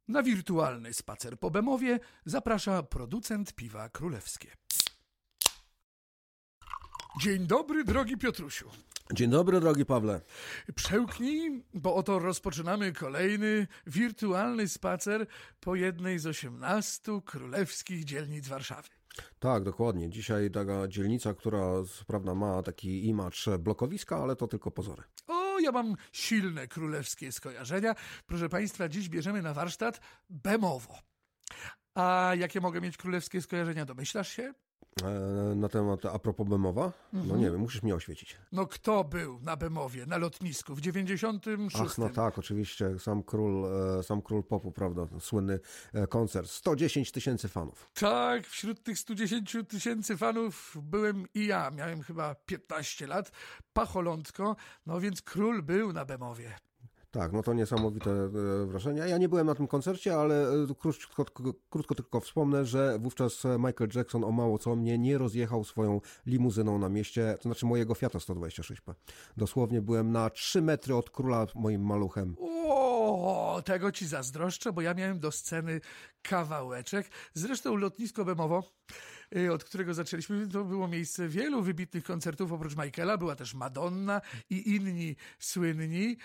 Na wirtualny spacer po Bemowie zaprasza producent piwa królewskie. Dzień dobry, drogi Piotrusiu. Dzień dobry, drogi Pawle. Przełknij, bo oto rozpoczynamy kolejny wirtualny spacer po jednej z 18 królewskich dzielnic Warszawy. Tak, dokładnie. Dzisiaj taka dzielnica, która prawda ma taki image blokowiska, ale to tylko pozory. O, ja mam silne królewskie skojarzenia. Proszę Państwa, dziś bierzemy na warsztat Bemowo. A jakie mogę mieć królewskie skojarzenia, domyślasz się? Na temat, a propos Bemowa? No nie wiem, musisz mnie oświecić. No kto był na Bemowie, na lotnisku w 96? Ach, no tak, oczywiście, sam król popu, prawda, słynny koncert, 110 000 fanów. Tak, wśród tych 110 000 fanów byłem i ja, miałem chyba 15 lat, pacholątko, no więc król był na Bemowie. Tak, no to niesamowite wrażenie. Ja nie byłem na tym koncercie, ale krótko tylko wspomnę, że wówczas Michael Jackson o mało co mnie nie rozjechał swoją limuzyną na mieście, to znaczy mojego Fiata 126P. Dosłownie byłem na 3 metry od króla moim maluchem. O, tego ci zazdroszczę, bo ja miałem do sceny kawałeczek. Zresztą lotnisko Bemowo, od którego zaczęliśmy, to było miejsce wielu wybitnych koncertów. Oprócz Michaela była też Madonna i inni słynni.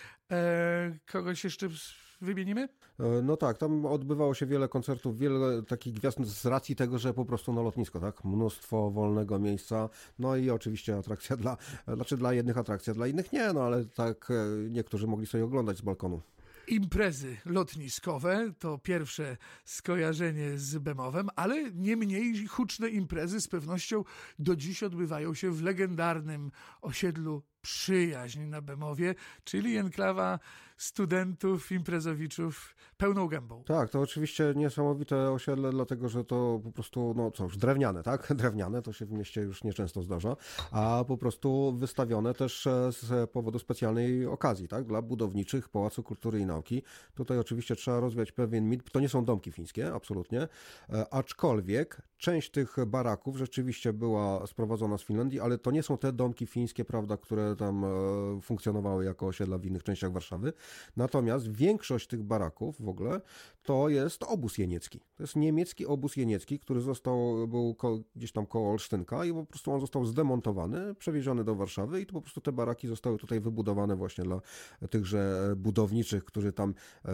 Kogoś jeszcze wymienimy? No tak, tam odbywało się wiele koncertów, wiele takich gwiazd z racji tego, że po prostu no lotnisko, tak? Mnóstwo wolnego miejsca, no i oczywiście atrakcja dla jednych atrakcja, dla innych nie, no ale tak niektórzy mogli sobie oglądać z balkonu. Imprezy lotniskowe to pierwsze skojarzenie z Bemowem, ale nie mniej huczne imprezy z pewnością do dziś odbywają się w legendarnym osiedlu Przyjaźń na Bemowie, czyli enklawa studentów, imprezowiczów pełną gębą. Tak, to oczywiście niesamowite osiedle, dlatego że to po prostu, no co już, drewniane, tak? Drewniane, to się w mieście już nieczęsto zdarza, a po prostu wystawione też z powodu specjalnej okazji, tak? Dla budowniczych Pałacu Kultury i Nauki. Tutaj oczywiście trzeba rozwiać pewien mit, to nie są domki fińskie, absolutnie, aczkolwiek część tych baraków rzeczywiście była sprowadzona z Finlandii, ale to nie są te domki fińskie, prawda, które tam funkcjonowały jako osiedla w innych częściach Warszawy. Natomiast większość tych baraków w ogóle to jest obóz jeniecki. To jest niemiecki obóz jeniecki, który był gdzieś tam koło Olsztynka i po prostu on został zdemontowany, przewieziony do Warszawy i to po prostu te baraki zostały tutaj wybudowane właśnie dla tychże budowniczych, którzy tam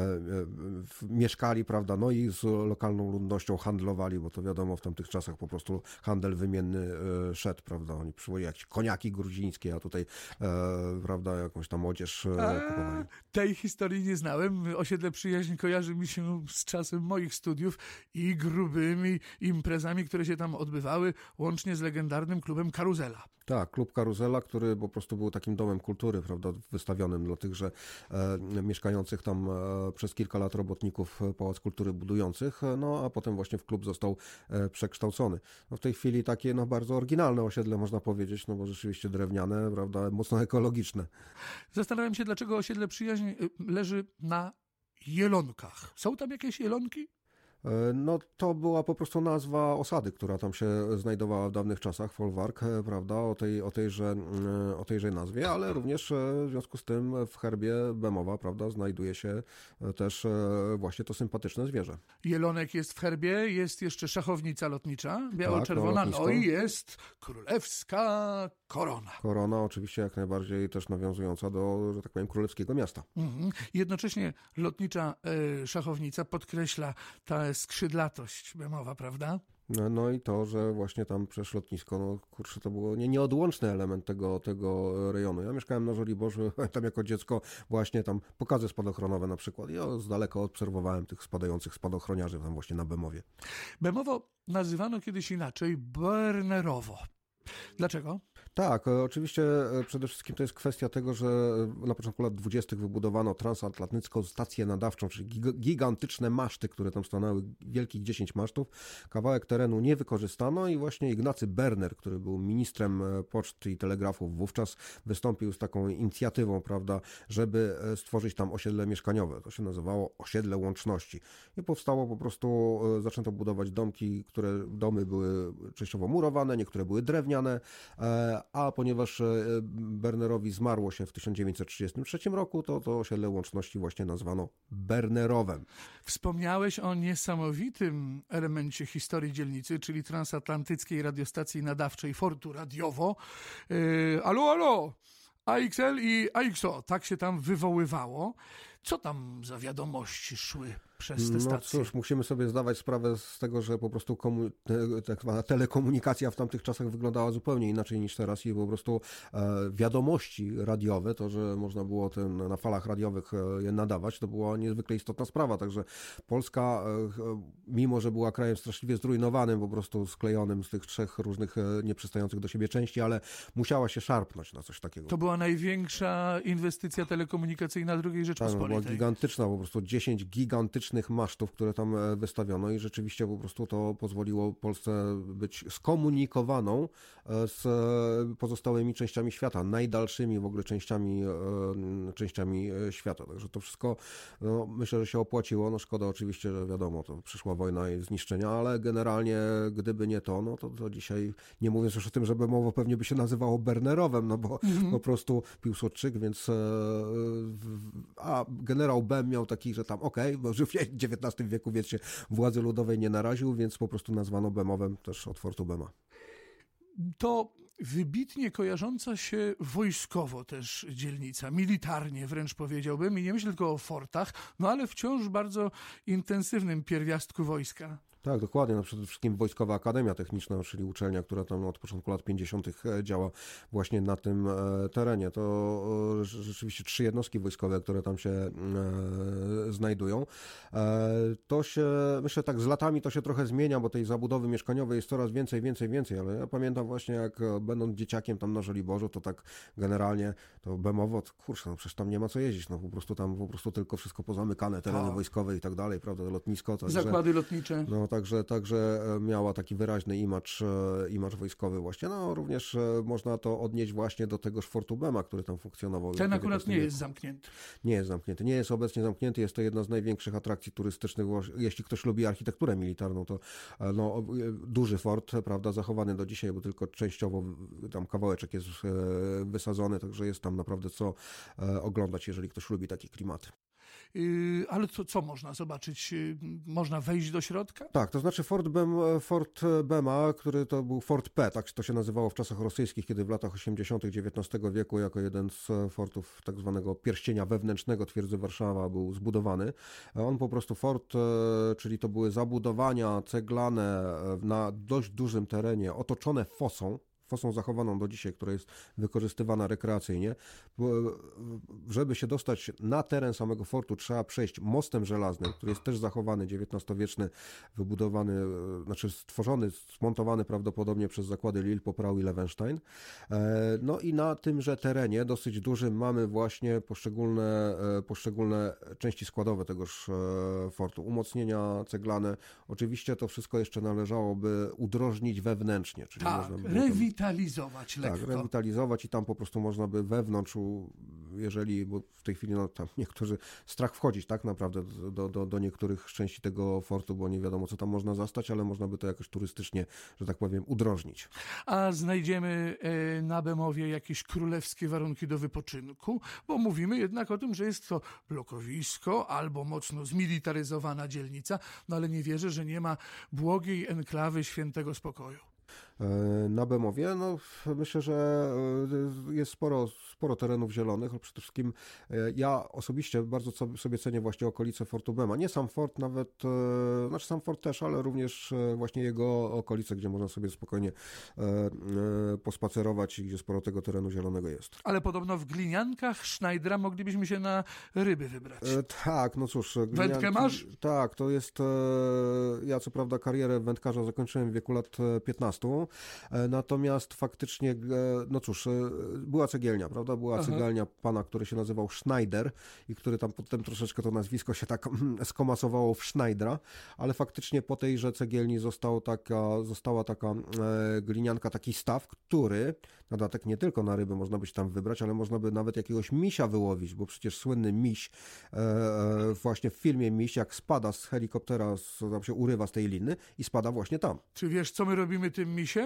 mieszkali, prawda, no i z lokalną ludnością handlowali, bo to wiadomo, w tamtych czasach po prostu handel wymienny szedł, prawda, oni przywozili jakieś koniaki gruzińskie, a tutaj prawda, jakąś tam odzież kupowali. Tej historii nie znałem. Osiedle Przyjaźń kojarzy mi się z czasem moich studiów i grubymi imprezami, które się tam odbywały, łącznie z legendarnym klubem Karuzela. Tak, klub Karuzela, który po prostu był takim domem kultury, prawda, wystawionym dla tychże mieszkających tam przez kilka lat robotników Pałac Kultury budujących, no a potem właśnie w klub został przekształcony. No, w tej chwili takie no bardzo oryginalne osiedle, można powiedzieć, no bo rzeczywiście drewniane, prawda, mocno ekologiczne. Zastanawiam się, dlaczego osiedle Przyjaźń leży na Jelonkach. Są tam jakieś jelonki? No to była po prostu nazwa osady, która tam się znajdowała w dawnych czasach, folwark, prawda, o tejże nazwie, ale również w związku z tym w herbie Bemowa, prawda, znajduje się też właśnie to sympatyczne zwierzę. Jelonek jest w herbie, jest jeszcze szachownica lotnicza, biało-czerwona, no i jest królewska korona. Korona oczywiście jak najbardziej też nawiązująca do, że tak powiem, królewskiego miasta. Jednocześnie lotnicza szachownica podkreśla ta skrzydlatość Bemowa, prawda? No i to, że właśnie tam przecież lotnisko, no kurczę, to było nieodłączny element tego rejonu. Ja mieszkałem na Żoliborzu, tam jako dziecko właśnie tam pokazy spadochronowe na przykład. Ja z daleka obserwowałem tych spadających spadochroniarzy tam właśnie na Bemowie. Bemowo nazywano kiedyś inaczej Bernerowo. Dlaczego? Tak, oczywiście przede wszystkim to jest kwestia tego, że na początku lat 20. wybudowano transatlantycką stację nadawczą, czyli gigantyczne maszty, które tam stanęły, wielkich 10 masztów. Kawałek terenu nie wykorzystano i właśnie Ignacy Berner, który był ministrem poczty i telegrafów wówczas, wystąpił z taką inicjatywą, prawda, żeby stworzyć tam osiedle mieszkaniowe. To się nazywało Osiedle Łączności. I powstało po prostu, zaczęto budować domki, domy były częściowo murowane, niektóre były drewniane, drewniane, a ponieważ Bernerowi zmarło się w 1933 roku, to osiedle Łączności właśnie nazwano Bernerowem. Wspomniałeś o niesamowitym elemencie historii dzielnicy, czyli transatlantyckiej radiostacji nadawczej Fortu Radiowo. Alo, AXL i AXO, tak się tam wywoływało. Co tam za wiadomości szły przez te stacje? No cóż, musimy sobie zdawać sprawę z tego, że po prostu tak zwana telekomunikacja w tamtych czasach wyglądała zupełnie inaczej niż teraz i po prostu wiadomości radiowe, to, że można było na falach radiowych je nadawać, to była niezwykle istotna sprawa, także Polska, mimo że była krajem straszliwie zrujnowanym, po prostu sklejonym z tych 3 różnych nieprzystających do siebie części, ale musiała się szarpnąć na coś takiego. To była największa inwestycja telekomunikacyjna II Rzeczypospolitej. Była gigantyczna, po prostu 10 gigantycznych masztów, które tam wystawiono i rzeczywiście po prostu to pozwoliło Polsce być skomunikowaną z pozostałymi częściami świata, najdalszymi w ogóle częściami świata. Także to wszystko, no, myślę, że się opłaciło. No szkoda oczywiście, że wiadomo, to przyszła wojna i zniszczenia, ale generalnie gdyby nie to, no to dzisiaj, nie mówiąc już o tym, że Bemowo pewnie by się nazywało Bernerowem, no bo po prostu Piłsudczyk, więc a generał Bem miał taki, że tam może w XIX wieku, więc się władzy ludowej nie naraził, więc po prostu nazwano Bemowem też od Fortu Bema. To wybitnie kojarząca się wojskowo też dzielnica, militarnie wręcz powiedziałbym, i nie myślę tylko o fortach, no ale wciąż bardzo intensywnym pierwiastku wojska. Tak, dokładnie. No przede wszystkim Wojskowa Akademia Techniczna, czyli uczelnia, która tam od początku lat 50. działa właśnie na tym terenie. To rzeczywiście 3 jednostki wojskowe, które tam się znajdują. To się, myślę tak, z latami to się trochę zmienia, bo tej zabudowy mieszkaniowej jest coraz więcej, ale ja pamiętam właśnie, jak będąc dzieciakiem tam na Żoliborzu, to tak generalnie to Bemowo, kurczę, no przecież tam nie ma co jeździć, no po prostu tylko wszystko pozamykane, tereny wojskowe i tak dalej, prawda, lotnisko. Także, zakłady lotnicze. No także miała taki wyraźny image wojskowy właśnie. No również można to odnieść właśnie do tegoż Fortu Bema, który tam funkcjonował. Ten akurat nie jest zamknięty. Nie jest zamknięty. Nie jest obecnie zamknięty. Jest to jedna z największych atrakcji turystycznych. Jeśli ktoś lubi architekturę militarną, to no, duży fort, prawda, zachowany do dzisiaj, bo tylko częściowo tam kawałeczek jest wysadzony, także jest tam naprawdę co oglądać, jeżeli ktoś lubi takie klimaty. Ale co można zobaczyć? Można wejść do środka? Tak, to znaczy Fort Bema, który to był Fort P, tak to się nazywało w czasach rosyjskich, kiedy w latach 80. XIX wieku jako jeden z fortów tak zwanego pierścienia wewnętrznego twierdzy Warszawa był zbudowany. On po prostu fort, czyli to były zabudowania ceglane na dość dużym terenie, otoczone fosą zachowaną do dzisiaj, która jest wykorzystywana rekreacyjnie. Żeby się dostać na teren samego fortu, trzeba przejść mostem żelaznym, który jest też zachowany, XIX-wieczny, wybudowany, znaczy stworzony, zmontowany prawdopodobnie przez zakłady Lille, Poprał i Lewenstein. No i na tymże terenie, dosyć dużym, mamy właśnie poszczególne części składowe tegoż fortu. Umocnienia ceglane. Oczywiście to wszystko jeszcze należałoby udrożnić wewnętrznie. Czyli tak, można rewitalizować lekko. Tak, rewitalizować i tam po prostu można by wewnątrz, jeżeli, bo w tej chwili no, tam niektórzy strach wchodzić tak naprawdę do niektórych części tego fortu, bo nie wiadomo co tam można zastać, ale można by to jakoś turystycznie, że tak powiem, udrożnić. A znajdziemy na Bemowie jakieś królewskie warunki do wypoczynku, bo mówimy jednak o tym, że jest to blokowisko albo mocno zmilitaryzowana dzielnica, no ale nie wierzę, że nie ma błogiej enklawy świętego spokoju. Na Bemowie, no myślę, że jest sporo terenów zielonych, ale przede wszystkim ja osobiście bardzo sobie cenię właśnie okolice Fortu Bema. Nie sam fort nawet, znaczy sam fort też, ale również właśnie jego okolice, gdzie można sobie spokojnie pospacerować i gdzie sporo tego terenu zielonego jest. Ale podobno w gliniankach Schneidera moglibyśmy się na ryby wybrać. Tak, no cóż. Wędkę masz? Tak, to jest, ja co prawda karierę wędkarza zakończyłem w wieku lat 15, natomiast faktycznie, no cóż, była cegielnia, prawda? Była cegielnia pana, który się nazywał Schneider i który tam potem troszeczkę to nazwisko się tak skomasowało w Schneidera, ale faktycznie po tejże cegielni została taka glinianka, taki staw, który, na dodatek nie tylko na ryby można by się tam wybrać, ale można by nawet jakiegoś misia wyłowić, bo przecież słynny miś, właśnie w filmie Miś, jak spada z helikoptera, tam się urywa z tej liny i spada właśnie tam. Czy wiesz, co my robimy tym misiem?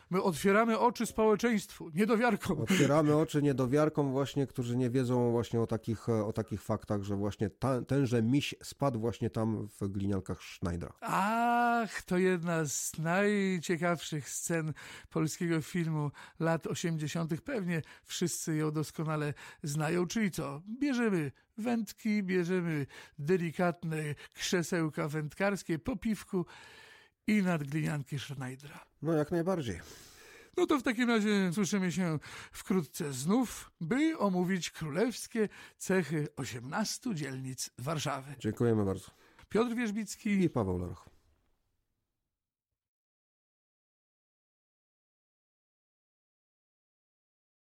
My otwieramy oczy społeczeństwu, niedowiarkom. Otwieramy oczy niedowiarkom właśnie, którzy nie wiedzą właśnie o takich faktach, że właśnie tenże miś spadł właśnie tam w gliniankach Schneidera. Ach, to jedna z najciekawszych scen polskiego filmu lat 80. Pewnie wszyscy ją doskonale znają. Czyli co? Bierzemy wędki, bierzemy delikatne krzesełka wędkarskie po piwku i nadglinianki Schneidera. No jak najbardziej. No to w takim razie słyszymy się wkrótce znów, by omówić królewskie cechy 18 dzielnic Warszawy. Dziękujemy bardzo. Piotr Wierzbicki I Paweł Loroch.